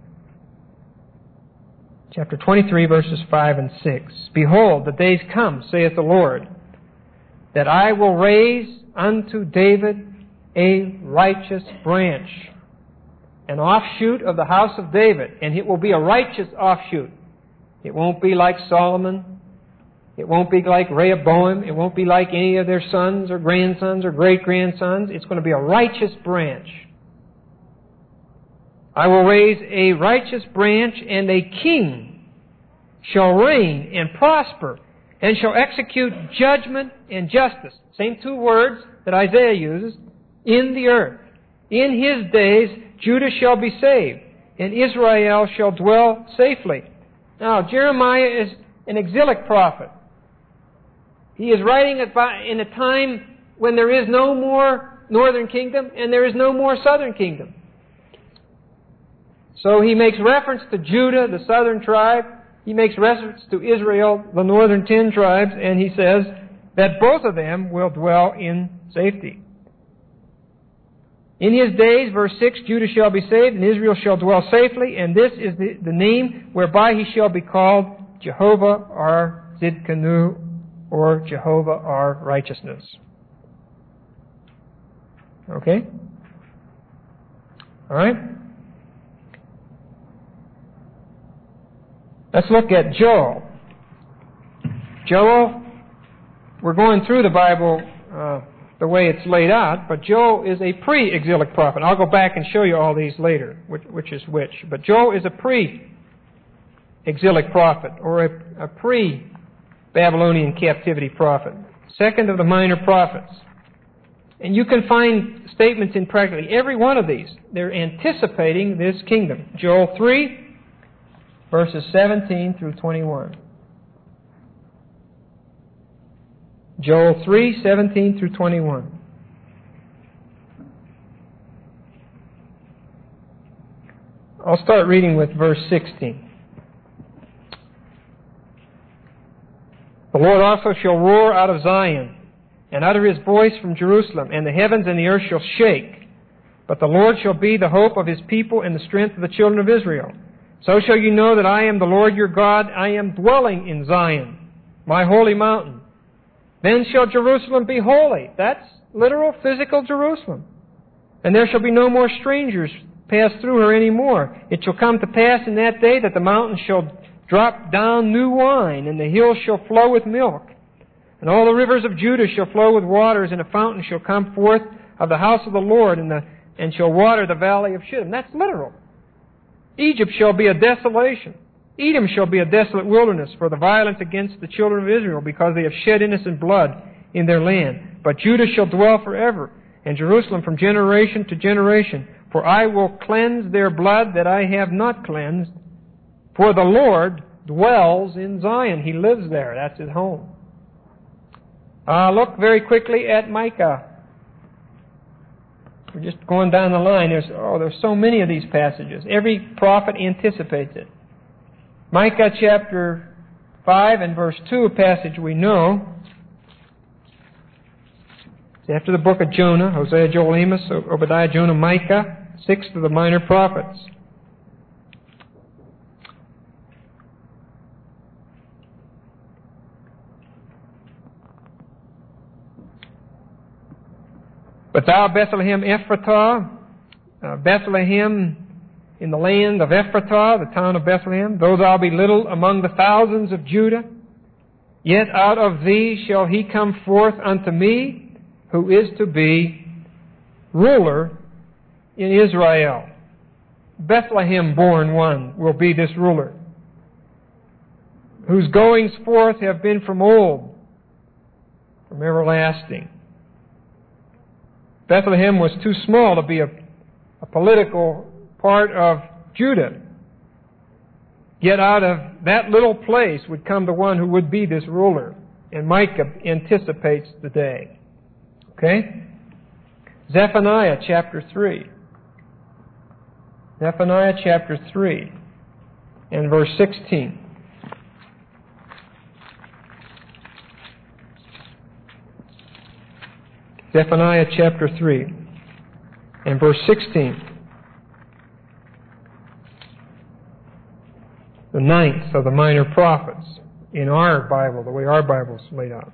chapter twenty-three, verses five and six. Behold, the days come, saith the Lord, that I will raise unto David a righteous branch, an offshoot of the house of David, and it will be a righteous offshoot. It won't be like Solomon. It won't be like Rehoboam. It won't be like any of their sons or grandsons or great-grandsons. It's going to be a righteous branch. I will raise a righteous branch, and a king shall reign and prosper, and shall execute judgment and justice. Same two words that Isaiah uses. In the earth. In his days Judah shall be saved, and Israel shall dwell safely. Now, Jeremiah is an exilic prophet. He is writing in a time when there is no more northern kingdom and there is no more southern kingdom. So he makes reference to Judah, the southern tribe. He makes reference to Israel, the northern ten tribes, and he says that both of them will dwell in safety. In his days, verse six, Judah shall be saved, and Israel shall dwell safely, and this is the, the name whereby he shall be called Jehovah our Zidkenu, or Jehovah our righteousness. Okay? All right? Let's look at Joel. Joel, we're going through the Bible uh, the way it's laid out, but Joel is a pre-exilic prophet. I'll go back and show you all these later, which, which is which. But Joel is a pre-exilic prophet, or a, a pre-Babylonian captivity prophet. Second of the minor prophets. And you can find statements in practically every one of these. They're anticipating this kingdom. Joel three, verses seventeen through twenty-one. Joel three, seventeen through twenty-one. I'll start reading with verse sixteen. The Lord also shall roar out of Zion, and utter his voice from Jerusalem, and the heavens and the earth shall shake. But the Lord shall be the hope of his people and the strength of the children of Israel. So shall you know that I am the Lord your God. I am dwelling in Zion, my holy mountain. Then shall Jerusalem be holy. That's literal, physical Jerusalem. And there shall be no more strangers pass through her any more. It shall come to pass in that day that the mountains shall drop down new wine, and the hills shall flow with milk. And all the rivers of Judah shall flow with waters, and a fountain shall come forth of the house of the Lord, and, the, and shall water the valley of Shittim. That's literal. Egypt shall be a desolation. Edom shall be a desolate wilderness for the violence against the children of Israel, because they have shed innocent blood in their land. But Judah shall dwell forever, and Jerusalem from generation to generation. For I will cleanse their blood that I have not cleansed. For the Lord dwells in Zion. He lives there. That's his home. Uh, look very quickly at Micah. We're just going down the line. There's, oh, there's so many of these passages. Every prophet anticipates it. Micah chapter five and verse two, a passage we know. It's after the book of Jonah, Hosea, Joel, Amos, Obadiah, Jonah, Micah, sixth of the minor prophets. But thou, Bethlehem Ephratah, uh, Bethlehem in the land of Ephratah, the town of Bethlehem, though thou be little among the thousands of Judah, yet out of thee shall he come forth unto me, who is to be ruler in Israel. Bethlehem-born one will be this ruler, whose goings forth have been from old, from everlasting. Bethlehem was too small to be a, a political part of Judah. Yet out of that little place would come the one who would be this ruler. And Micah anticipates the day. Okay? Zephaniah chapter three. Zephaniah chapter three and verse sixteen. Zephaniah chapter three and verse sixteen. The ninth of the minor prophets in our Bible, the way our Bible's laid out.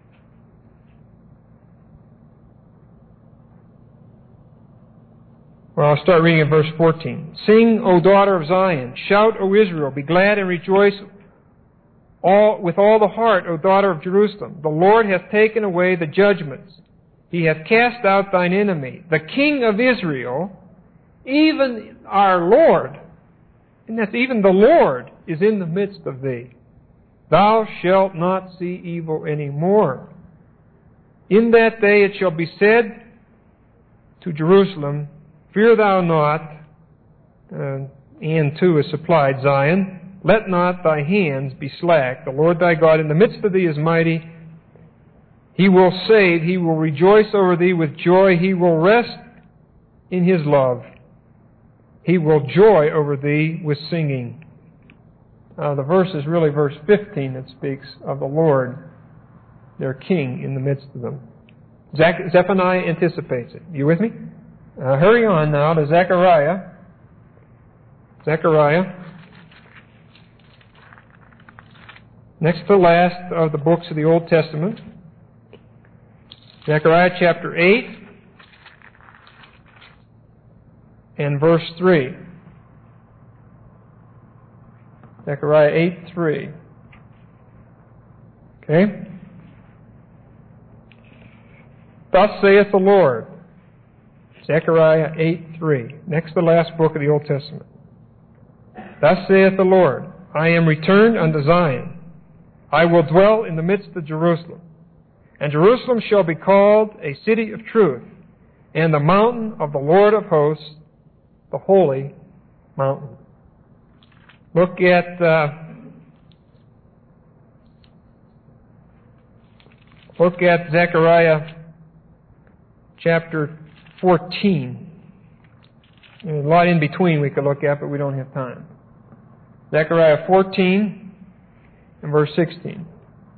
Well, I'll start reading at verse fourteen. Sing, O daughter of Zion. Shout, O Israel. Be glad and rejoice all, with all the heart, O daughter of Jerusalem. The Lord hath taken away the judgments. He hath cast out thine enemy. The King of Israel, even our Lord, and that's even the Lord, is in the midst of thee. Thou shalt not see evil any more. In that day it shall be said to Jerusalem, Fear thou not, uh, and too is supplied, Zion. Let not thy hands be slack. The Lord thy God in the midst of thee is mighty. He will save. He will rejoice over thee with joy. He will rest in His love. He will joy over thee with singing. Uh, the verse is really verse fifteen that speaks of the Lord, their King, in the midst of them. Zech- Zephaniah anticipates it. You with me? Uh, hurry on now to Zechariah. Zechariah. Next to last of the books of the Old Testament. Zechariah chapter eight and verse three. Zechariah eight three. Okay? Thus saith the Lord. Zechariah eight three. Next to the last book of the Old Testament. Thus saith the Lord, I am returned unto Zion. I will dwell in the midst of Jerusalem. And Jerusalem shall be called a city of truth, and the mountain of the Lord of hosts, the holy mountain. Look at uh, look at Zechariah chapter fourteen. There's a lot in between we could look at, but we don't have time. Zechariah fourteen and verse sixteen.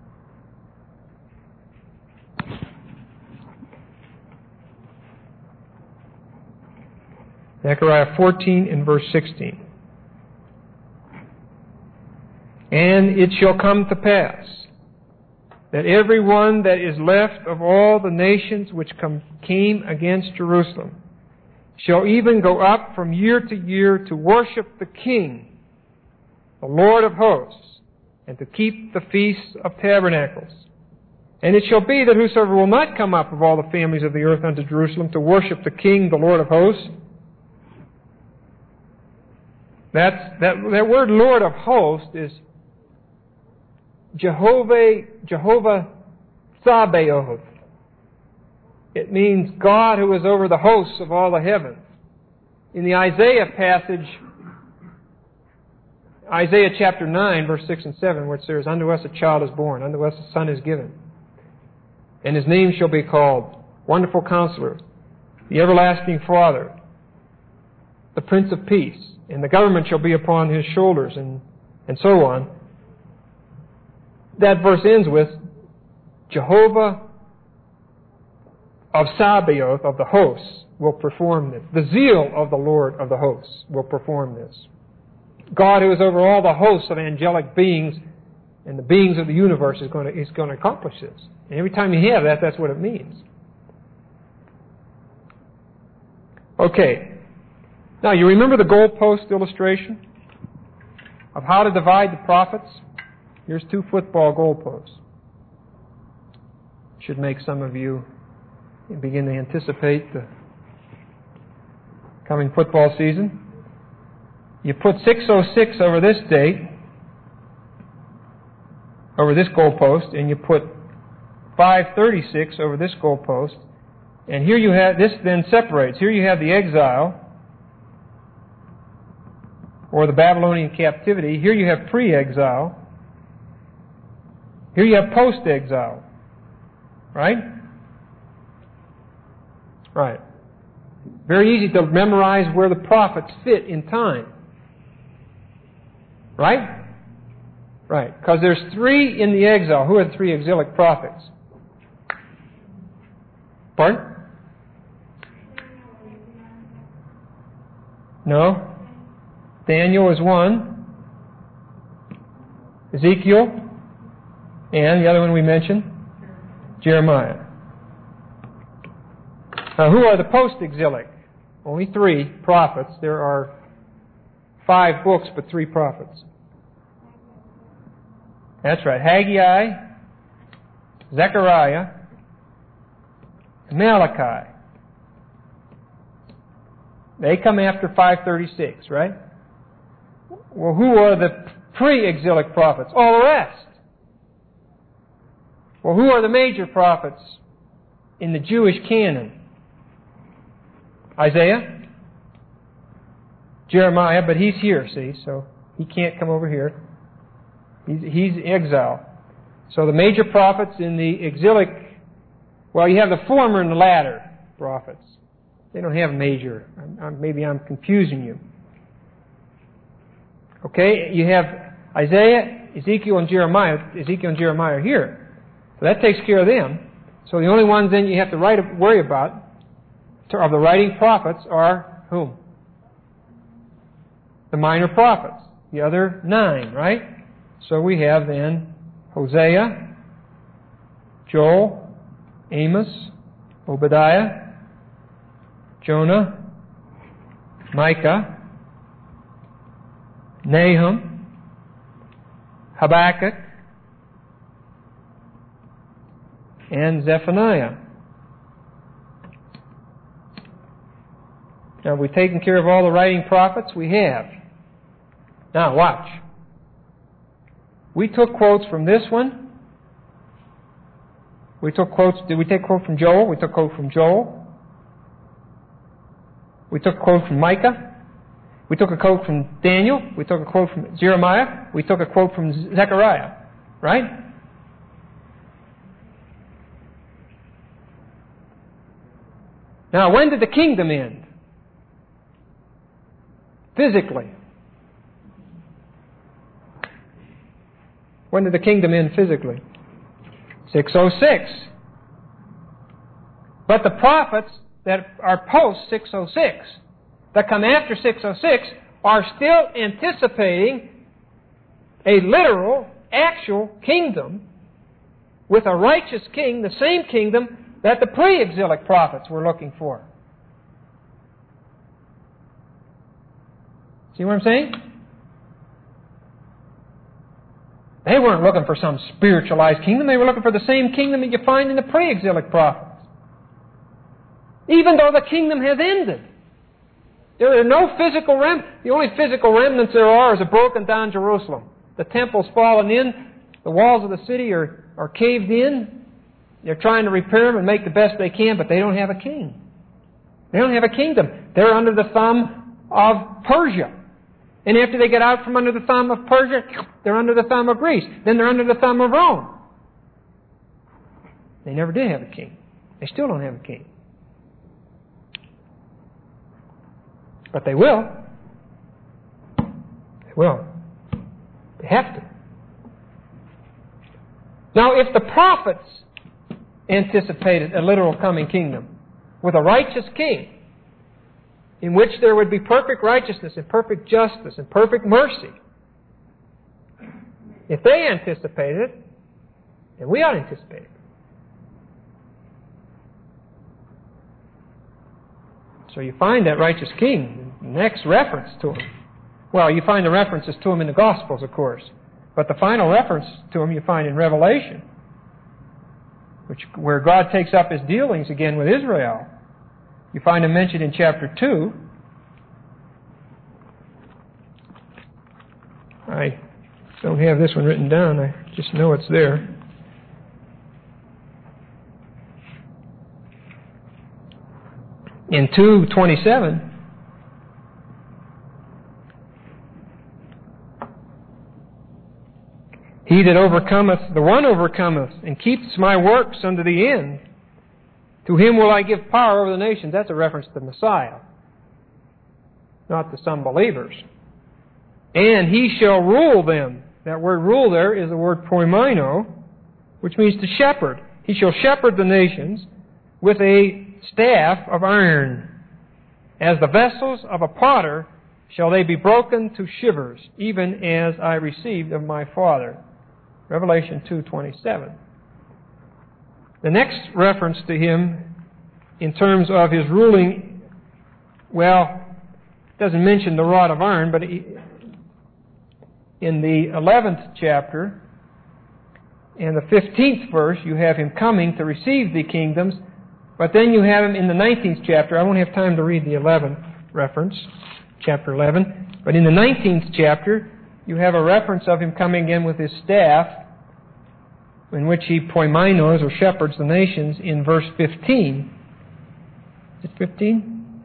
Zechariah fourteen and verse sixteen. And it shall come to pass that every one that is left of all the nations which come, came against Jerusalem shall even go up from year to year to worship the King, the Lord of hosts, and to keep the feasts of tabernacles. And it shall be that whosoever will not come up of all the families of the earth unto Jerusalem to worship the King, the Lord of hosts. That's, that, that word Lord of hosts is Jehovah, Jehovah Sabaoth. It means God who is over the hosts of all the heavens. In the Isaiah passage, Isaiah chapter nine, verse six and seven, where it says, Unto us a child is born, unto us a son is given. And His name shall be called Wonderful Counselor, the Everlasting Father, the Prince of Peace, and the government shall be upon His shoulders, and, and so on. That verse ends with, Jehovah of Sabaoth, of the hosts, will perform this. The zeal of the Lord of the hosts will perform this. God, who is over all the hosts of angelic beings and the beings of the universe, is going to, is going to accomplish this. And every time you have that, that's what it means. Okay. Now, you remember the goalpost illustration of how to divide the prophets? Here's two football goalposts. Should make some of you You begin to anticipate the coming football season. You put six oh six over this date, over this goalpost, and you put five thirty-six over this goalpost. And here you have, this then separates. Here you have the exile, or the Babylonian captivity. Here you have pre-exile. Here you have post-exile. Right? Right. Very easy to memorize where the prophets fit in time. Right? Right. Because there's three in the exile. Who are the three exilic prophets? Pardon? No. Daniel is one. Ezekiel. And the other one we mentioned? Jeremiah. Now, who are the post-exilic? Only three prophets. There are five books, but three prophets. That's right. Haggai, Zechariah, and Malachi. They come after five thirty-six, right? Well, who are the pre-exilic prophets? All the rest. Well, who are the major prophets in the Jewish canon? Isaiah, Jeremiah, but he's here, see, so he can't come over here. He's, he's exile. So the major prophets in the exilic, well, you have the former and the latter prophets. They don't have major. I'm, I'm, maybe I'm confusing you. Okay, you have Isaiah, Ezekiel, and Jeremiah. Ezekiel and Jeremiah are here. So that takes care of them. So the only ones then you have to write, worry about of the writing prophets are whom? The minor prophets. The other nine, right? So we have then Hosea, Joel, Amos, Obadiah, Jonah, Micah, Nahum, Habakkuk, and Zephaniah. Now, have we taken care of all the writing prophets? We have. Now, watch. We took quotes from this one. We took quotes. Did we take a quote from Joel? We took a quote from Joel. We took a quote from Micah. We took a quote from Daniel. We took a quote from Jeremiah. We took a quote from Zechariah. Right? Now, when did the kingdom end? Physically. When did the kingdom end physically? six oh six. But the prophets that are post six oh six, that come after six oh six, are still anticipating a literal, actual kingdom with a righteous king, the same kingdom that the pre-exilic prophets were looking for. See what I'm saying? They weren't looking for some spiritualized kingdom. They were looking for the same kingdom that you find in the pre-exilic prophets. Even though the kingdom has ended. There are no physical remnants. The only physical remnants there are is a broken down Jerusalem. The temple's fallen in. The walls of the city are, are caved in. They're trying to repair them and make the best they can, but they don't have a king. They don't have a kingdom. They're under the thumb of Persia. And after they get out from under the thumb of Persia, they're under the thumb of Greece. Then they're under the thumb of Rome. They never did have a king. They still don't have a king. But they will. They will. They have to. Now, if the prophets anticipated a literal coming kingdom with a righteous king, in which there would be perfect righteousness and perfect justice and perfect mercy, if they anticipated it, then we ought to anticipate it. So you find that righteous king, the next reference to him. Well, you find the references to him in the Gospels, of course. But the final reference to him you find in Revelation. which where God takes up His dealings again with Israel. You find Him mentioned in chapter two. I don't have this one written down. I just know it's there. In two twenty-seven, he that overcometh, the one overcometh, and keeps my works unto the end, to him will I give power over the nations. That's a reference to the Messiah, not to some believers. And he shall rule them. That word rule there is the word poimaino, which means to shepherd. He shall shepherd the nations with a staff of iron. As the vessels of a potter shall they be broken to shivers, even as I received of my Father. Revelation two twenty-seven. The next reference to him in terms of his ruling, well, doesn't mention the rod of iron, but he, in the eleventh chapter, in the fifteenth verse, you have him coming to receive the kingdoms, but then you have him in the nineteenth chapter. I won't have time to read the eleventh reference, chapter eleven, but in the nineteenth chapter, you have a reference of him coming in with his staff, in which he poimainos, or shepherds the nations, in verse fifteen. Is it fifteen?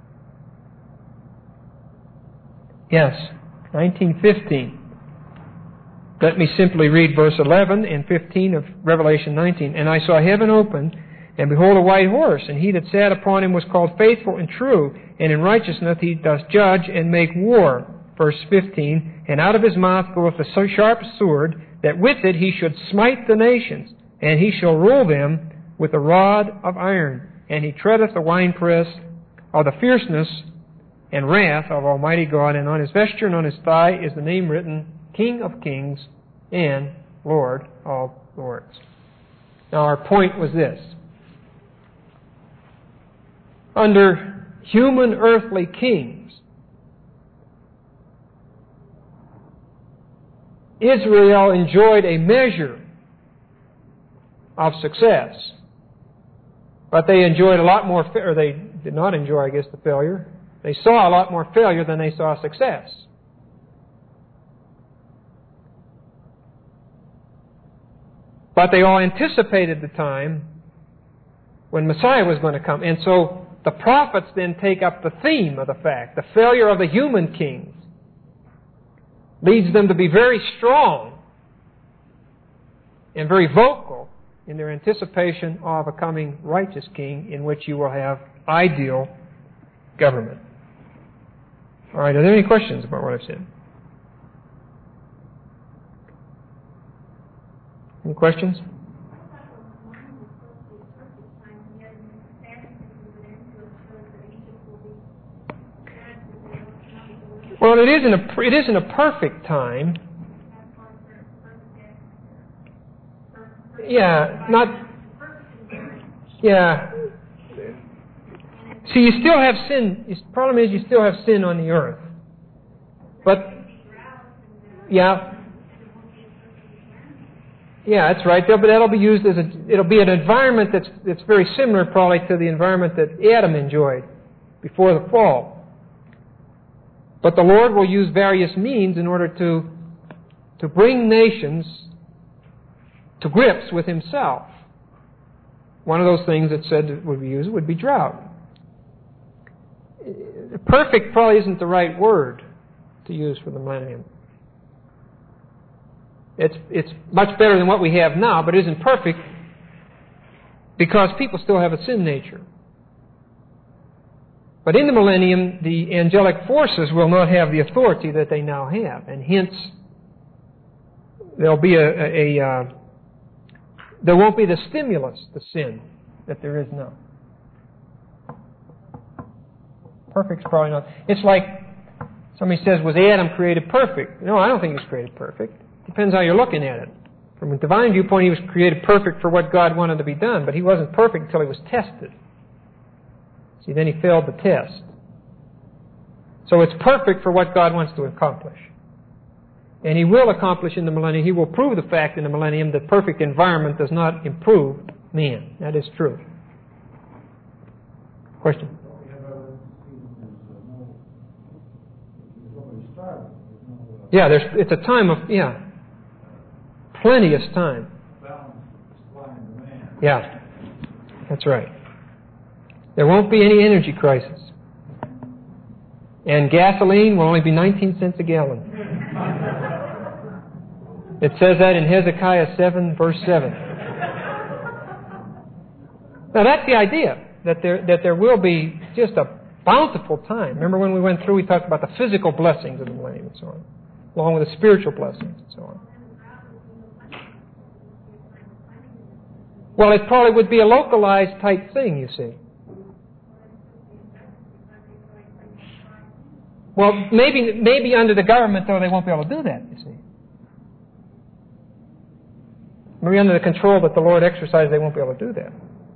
Yes, nineteen fifteen. Let me simply read verse eleven and fifteen of Revelation nineteen. And I saw heaven open, and behold a white horse, and he that sat upon him was called Faithful and True, and in righteousness he doth judge and make war. Verse fifteen, and out of his mouth goeth a sharp sword, that with it he should smite the nations, and he shall rule them with a rod of iron. And he treadeth the winepress of the fierceness and wrath of Almighty God, and on his vesture and on his thigh is the name written, King of Kings and Lord of Lords. Now our point was this. Under human earthly kings, Israel enjoyed a measure of success, but they enjoyed a lot more, or they did not enjoy, I guess, the failure. They saw a lot more failure than they saw success. But they all anticipated the time when Messiah was going to come. And so the prophets then take up the theme of the fact, the failure of the human kings leads them to be very strong and very vocal in their anticipation of a coming righteous king in which you will have ideal government. All right, are there any questions about what I've said? Any questions? Well, it isn't a it isn't a perfect time. Yeah, not. Yeah. See, you still have sin. The problem is you still have sin on the earth. But yeah. Yeah, that's right. But that'll be used as a. It'll be an environment that's that's very similar, probably, to the environment that Adam enjoyed before the fall. But the Lord will use various means in order to to bring nations to grips with Himself. One of those things that said would be used would be drought. Perfect probably isn't the right word to use for the millennium. It's it's much better than what we have now, but it isn't perfect because people still have a sin nature. But in the millennium, the angelic forces will not have the authority that they now have, and hence there'll be a, a, a uh, there won't be the stimulus to sin that there is now. Perfect's probably not. It's like somebody says, was Adam created perfect? No, I don't think he was created perfect. Depends how you're looking at it. From a divine viewpoint, he was created perfect for what God wanted to be done, but he wasn't perfect until he was tested. See, then he failed the test. So it's perfect for what God wants to accomplish. And He will accomplish in the millennium. He will prove the fact in the millennium that perfect environment does not improve man. That is true. Question? Yeah, there's, it's a time of, yeah, plenteous time. Yeah, that's right. There won't be any energy crisis. And gasoline will only be nineteen cents a gallon. It says that in Hezekiah seven, verse seven. Now that's the idea, that there, that there will be just a bountiful time. Remember when we went through, we talked about the physical blessings of the millennium and so on, along with the spiritual blessings and so on. Well, it probably would be a localized type thing, you see. Well, maybe maybe under the government, though, they won't be able to do that, you see. Maybe under the control that the Lord exercises, they won't be able to do that.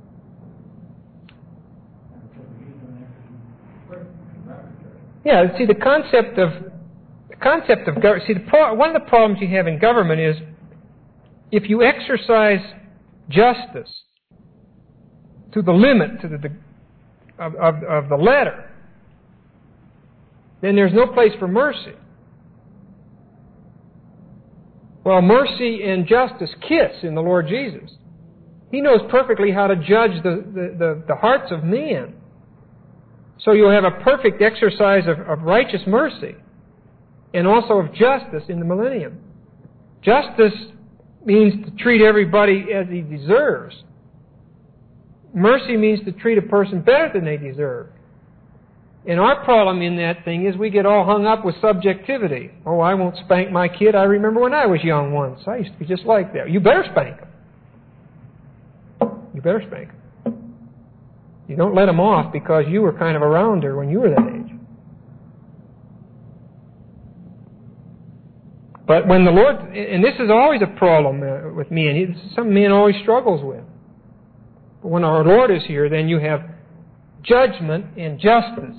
Yeah, see, the concept of the concept of government. See, the pro, one of the problems you have in government is if you exercise justice to the limit, to the of, of, of the letter, then there's no place for mercy. Well, mercy and justice kiss in the Lord Jesus. He knows perfectly how to judge the, the, the, the hearts of men. So you'll have a perfect exercise of, of righteous mercy and also of justice in the millennium. Justice means to treat everybody as he deserves. Mercy means to treat a person better than they deserve. And our problem in that thing is we get all hung up with subjectivity. Oh, I won't spank my kid. I remember when I was young once. I used to be just like that. You better spank him. You better spank him. You don't let him off because you were kind of around her when you were that age. But when the Lord, and this is always a problem uh, with me, and it's something man always struggles with. But when our Lord is here, then you have judgment and justice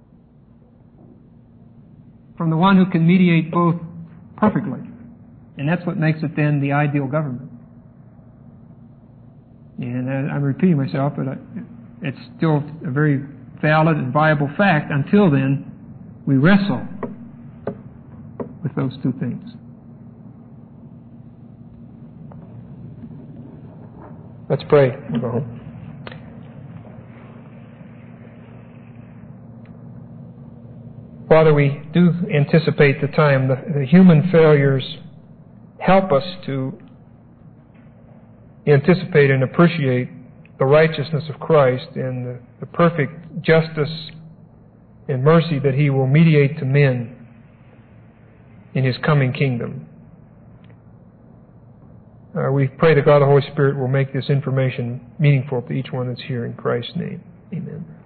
from the one who can mediate both perfectly. And that's what makes it then the ideal government. And I'm repeating myself, but it's still a very valid and viable fact. Until then, we wrestle with those two things. Let's pray. We'll go home. Father, we do anticipate the time. The, the human failures help us to anticipate and appreciate the righteousness of Christ and the, the perfect justice and mercy that He will mediate to men in His coming kingdom. Uh, we pray that God the Holy Spirit will make this information meaningful to each one that's here in Christ's name. Amen.